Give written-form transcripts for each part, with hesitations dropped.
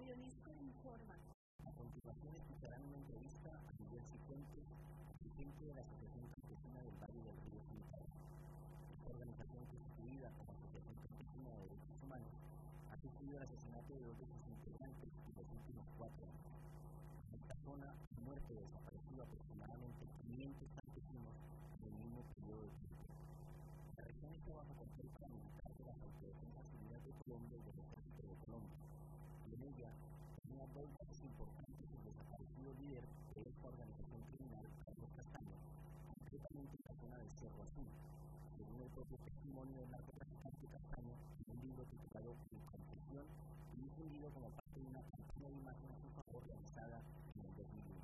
Bionisco informa. A continuación escucharán una entrevista a Miguel Cifuentes, presidente de la Asociación Campesina del Valle del Río Chimicala. Esta organización, constituida como Asociación Campesina de Derechos Humanos, ha sufrido el asesinato de dos de sus integrantes en los últimos 4 años. En esta zona han muerto o desaparecido aproximadamente 500 campesinos en el mismo periodo de tiempo. La región está bajo control paramilitar de las Autodefensas Unidas de Colombia y del Ejército de Colombia, y en ella tenía 2 bases importantes el desaparecido líder de esta organización criminal, Carlos Castaño, concretamente en la zona del Cerro Azul. Según el propio testimonio del narcotraficante Castaño, en un libro titulado Incomprensión y difundido como parte de una campaña de imagen a su favor realizada en el 2001.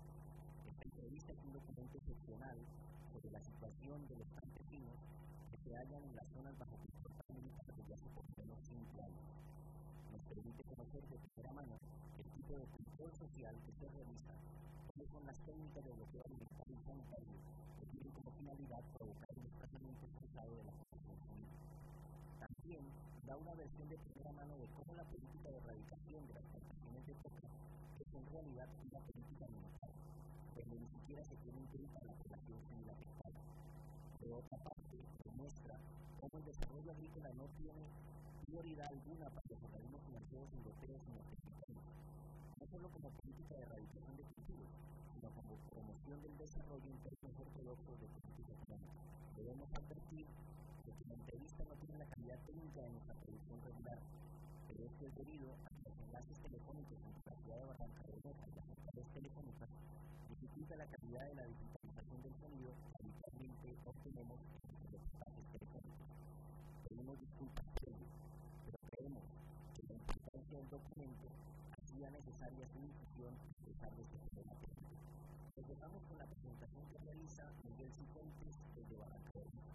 Esta entrevista es un documento excepcional sobre la situación de los campesinos que se hallan en las zonas bajo control paramilitar desde hace por lo menos 5 años. Nos permite conocer de primera mano el tipo de control social que se realiza, cuáles son las técnicas de bloqueo alimentar y sanitario que tienen como finalidad provocar el desplazamiento forzado de la población civil. También da una versión de primera mano de cómo la política de erradicación de las plantaciones de coca es en realidad una política militar, donde ni siquiera se tiene en cuenta la población civil afectada. Por otra parte, demuestra cómo el desarrollo agrícola no tiene prioridad alguna para los organismos financieros europeos y norteamericanos, no solo como política de erradicación de cultivos, sino como promoción del desarrollo en términos ortodoxos de política económica. Debemos advertir de que la entrevista no tiene la calidad técnica de nuestra producción regular, pero esto es debido a que los enlaces telefónicos entre la ciudad de Barranca Bermeja y las centrales telefónicas dificulta la calidad de la digitalización del sonido que habitualmente obtenemos en los reportajes telefónicos. Pedimos disculpas por ello, pero creemos que la importancia del documento hacía necesaria su difusión a pesar de este problema técnico. Nos dejamos con la presentación que realiza Miguel Cifuentes desde Barranca Bermeja.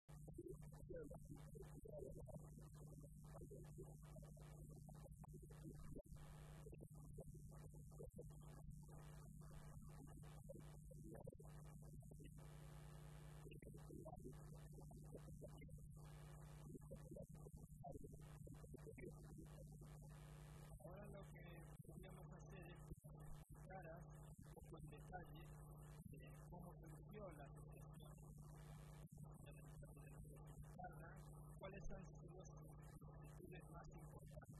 Ahora lo que podríamos hacer es explicar un poco en detalle cómo surgió la asociación, cuáles han sido sus actitudes más importantes.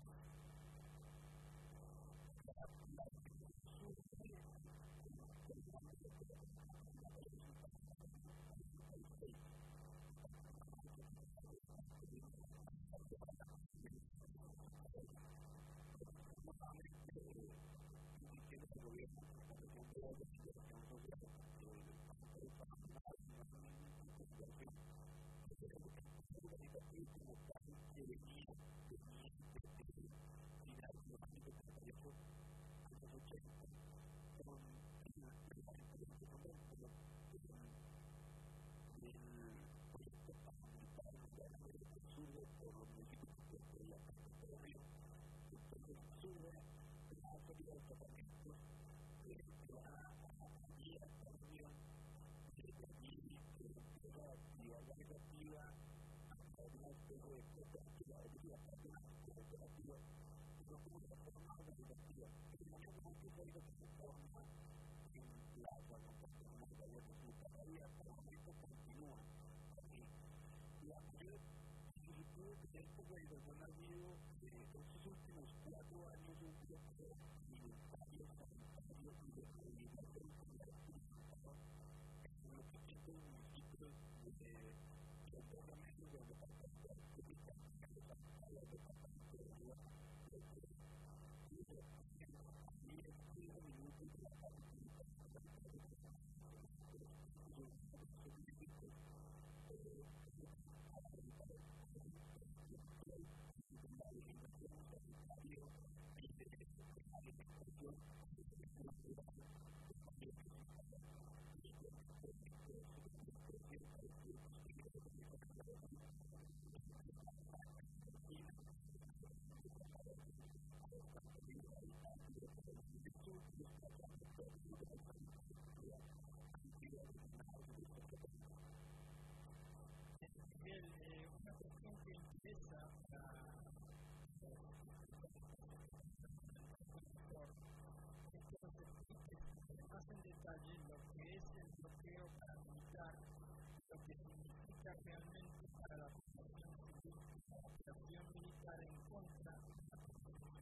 Una cuestión que interesa detalle lo que es el bloqueo paramilitar, lo que significa realmente para la población civil la operación militar en contra de la población.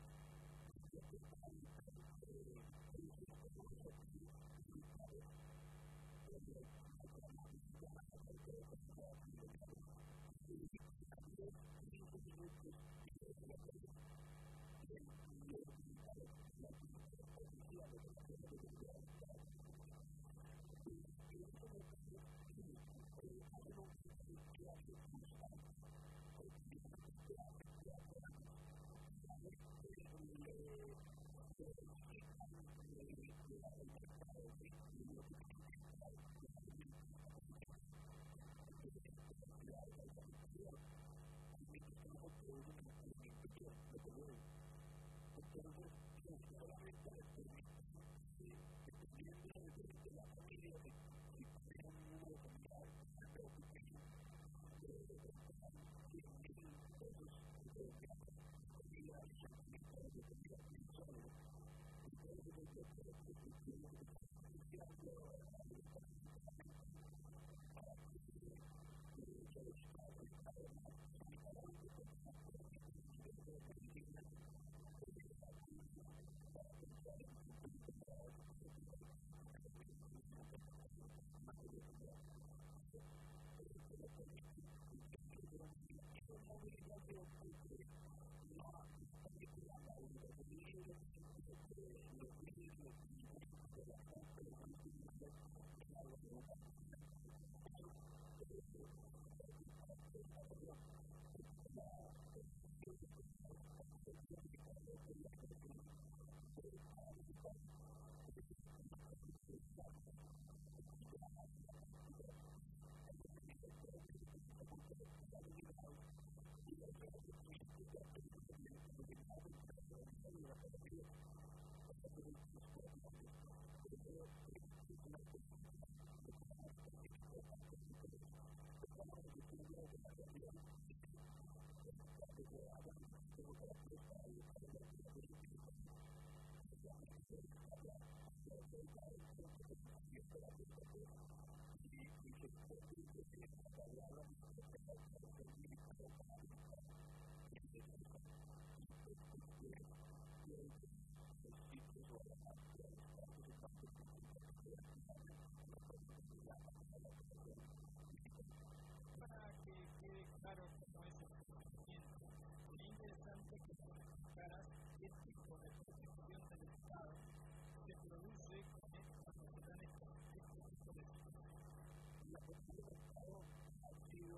Para que quede claro cómo es el procedimiento, sería interesante que se explicara qué tipo de protección del Estado se produce cuando se dan este tipo de situaciones. La protección del Estado ha sido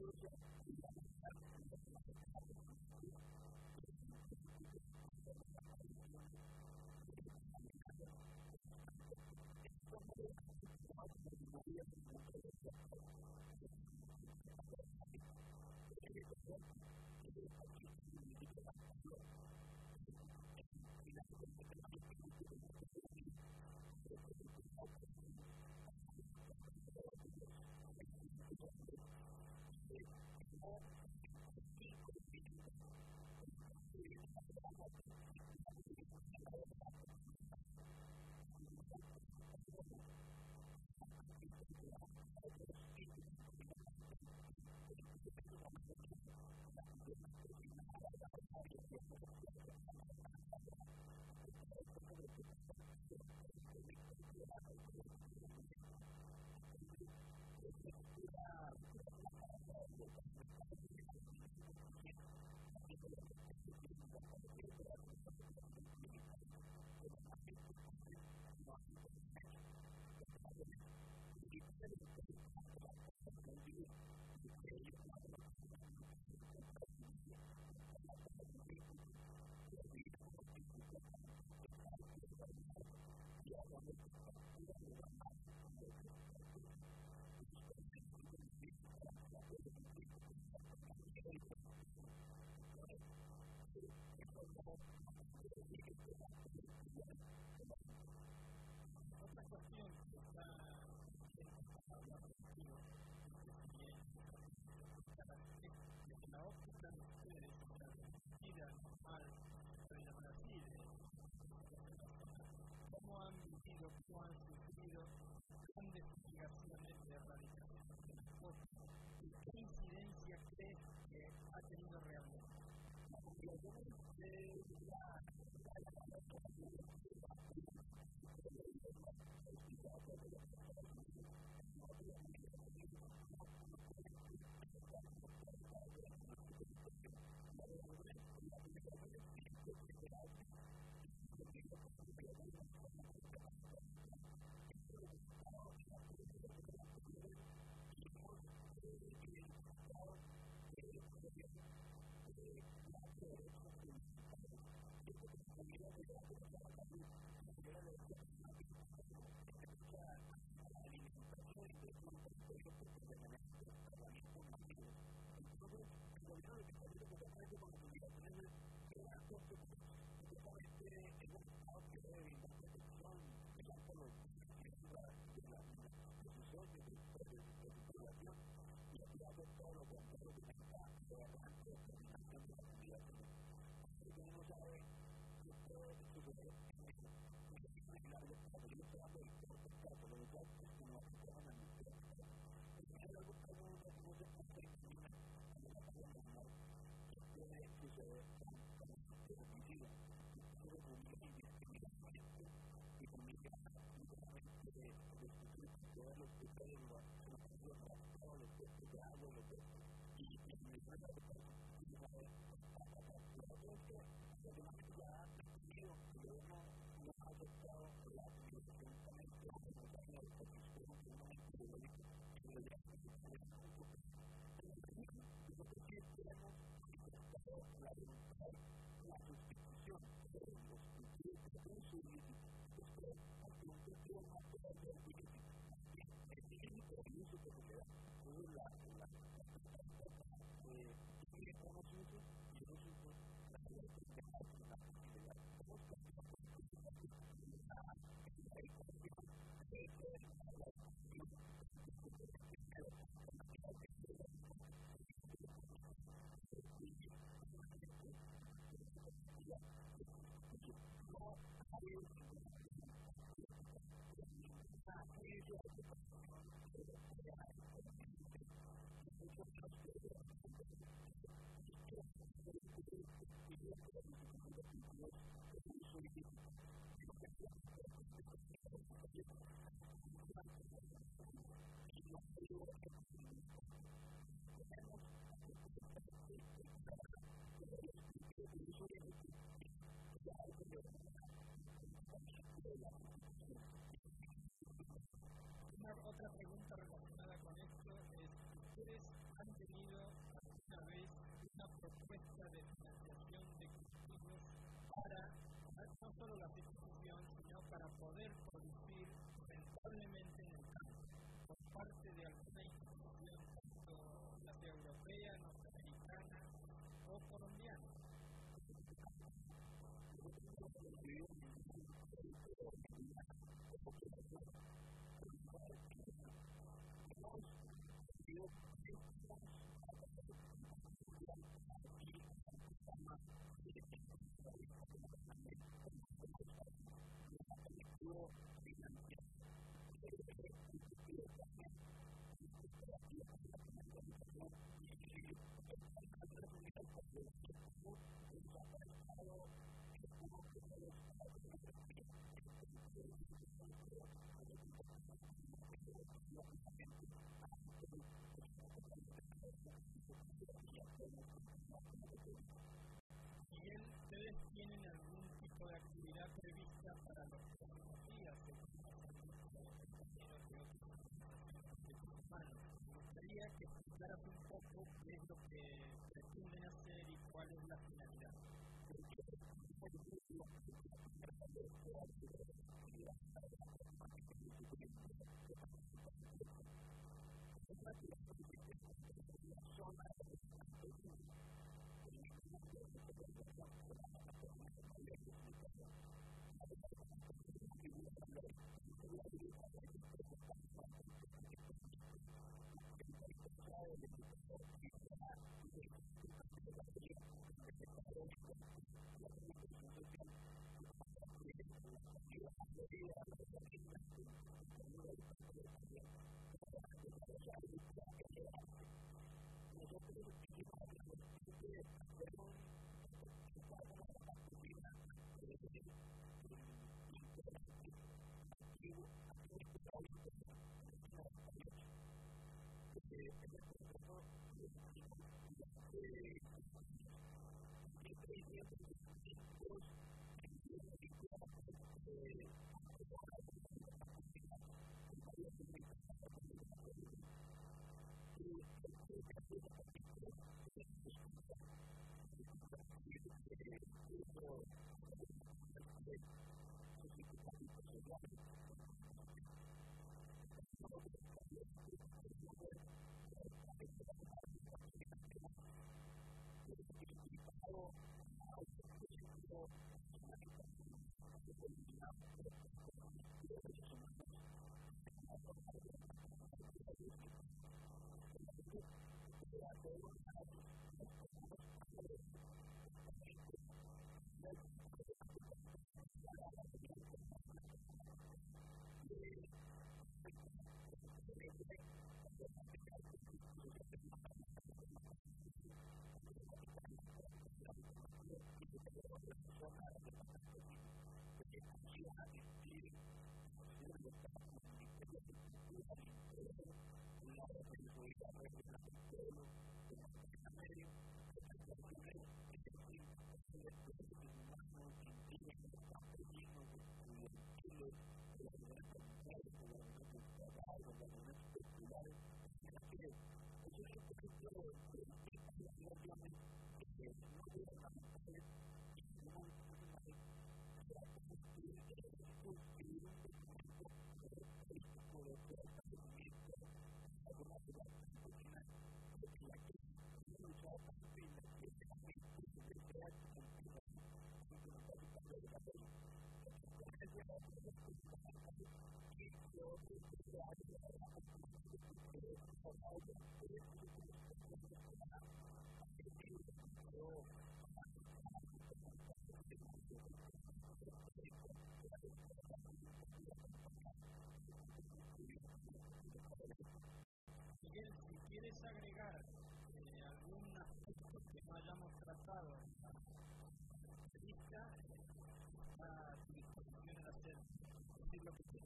Otra pregunta relacionada con esto es: ¿ustedes han tenido poder producir rentablemente en el campo por parte de alguna institución, tanto ya sea europea, norteamericana o colombiana. Miguel, ¿ustedes tienen algún tipo de actividad prevista para los próximos días? Me gustaría que explicaras un poco qué es lo que pretenden hacer y cuál es la finalidad. Miguel, si quieres agregar algún aspecto que no hayamos tratado en la entrevista, está a tu disposición en hacer decir lo que quieras.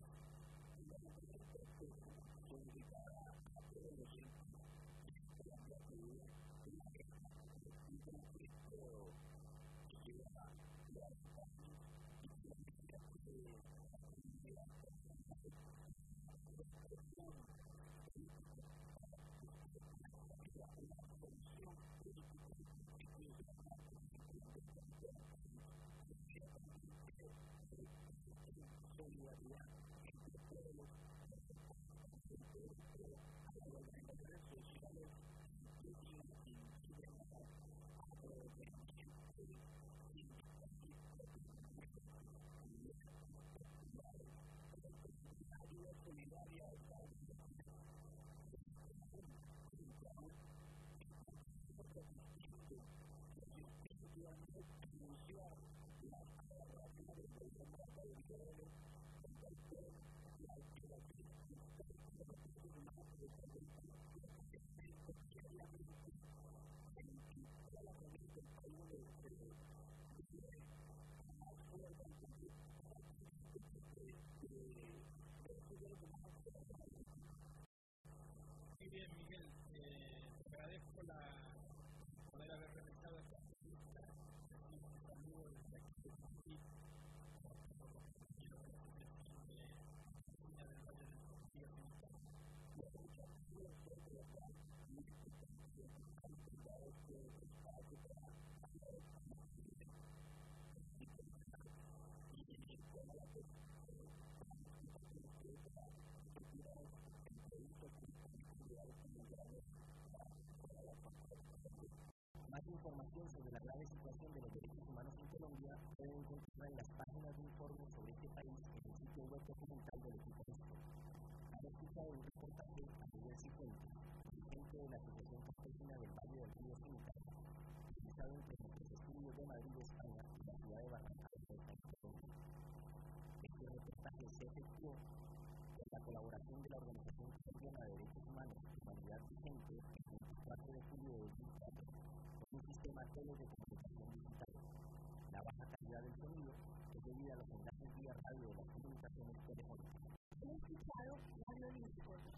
Muy bien, Miguel, te agradezco poder haber realizado esta entrevista. Un saludo desde aquí de Madrid a todos los compañeros de la Asociación de Medicina del Valle del Río Cintal. Más información sobre la grave situación de los derechos humanos en Colombia pueden encontrar en las páginas de informes sobre este país en el sitio web documental del equipo Esto. Han escuchado un reportaje a Miguel Cifuentes, dirigente de la Asociación Campesina del Valle del Río Cintal, realizado entre los estudios de Madrid, España y la ciudad de Barranquilla, en Colombia. Este reportaje se efectuó con la colaboración de la Organización Colombiana de Derechos Humanos, Humanidad Vigente, el 24 de julio de 2004, con un sistema tele de comunicación digital. La baja calidad del sonido es debida a los enlaces vía radio de las comunicaciones telefónicas. He escuchado Radio Discord.